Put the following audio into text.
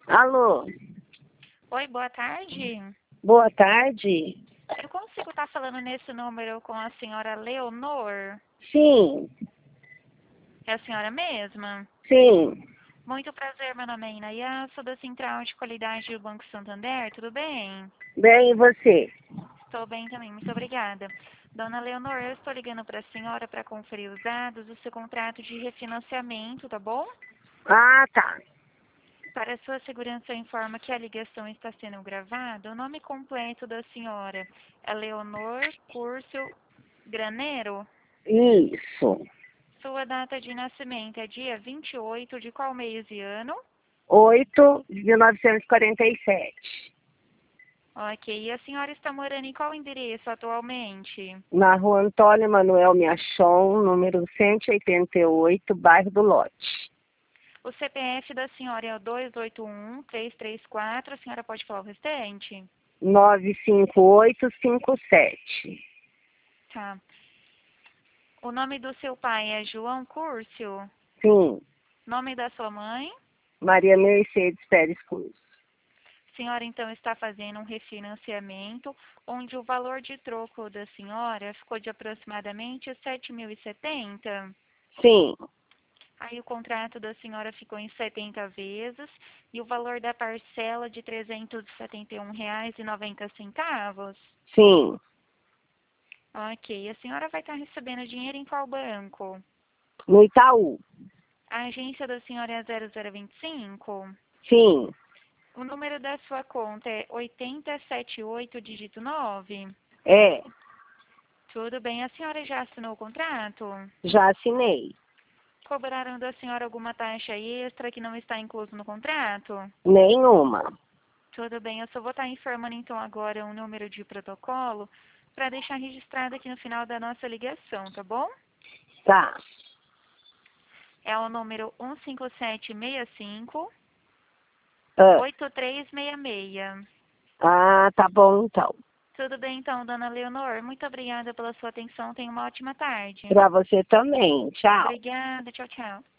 Alô, Oi, boa tarde. boa tarde. Eu consigo estar falando nesse número com a senhora Leonor? Sim, É a senhora mesma? sim, Muito prazer, meu nome é Inaya, sou da Central de Qualidade do Banco Santander, tudo bem? bem, e você? Estou bem também, muito obrigada. Dona Leonor, eu estou ligando para a senhora para conferir os dados do seu contrato de refinanciamento, tá bom? Ah, tá. Para sua segurança, informa que a ligação está sendo gravada. O nome completo da senhora é Leonor Curcio Granero? Isso. Sua data de nascimento é dia 28 de qual mês e ano? 8 de 1947. Ok. E a senhora está morando em qual endereço atualmente? Na rua Antônio Manuel Miachon, número 188, bairro do Lote. O CPF da senhora é o 281-334. A senhora pode falar o restante? 95857. Tá. O nome do seu pai é João Curcio? Sim, Nome da sua mãe? Maria Mercedes Pérez Cruz. A senhora então está fazendo um refinanciamento, onde o valor de troco da senhora ficou de aproximadamente 7.070. Sim, Aí o contrato da senhora ficou em 70 vezes e o valor da parcela de R$ 371,90. sim. Ok, a senhora vai estar recebendo dinheiro em qual banco? No Itaú. A agência da senhora é a 0025? Sim, O número da sua conta é 8078 dígito 9? é. Tudo bem, a senhora já assinou o contrato? Já assinei. Cobraram da senhora alguma taxa extra que não está incluso no contrato? Nenhuma. Tudo bem, eu só vou estar informando então agora um número de protocolo para deixar registrado aqui no final da nossa ligação, tá bom? Tá. É o número 15765 Ah, 8366. tá bom então. Tudo bem então, dona Leonor? Muito obrigada pela sua atenção. Tenha uma ótima tarde. Pra você também. Tchau. Obrigada, tchau, tchau.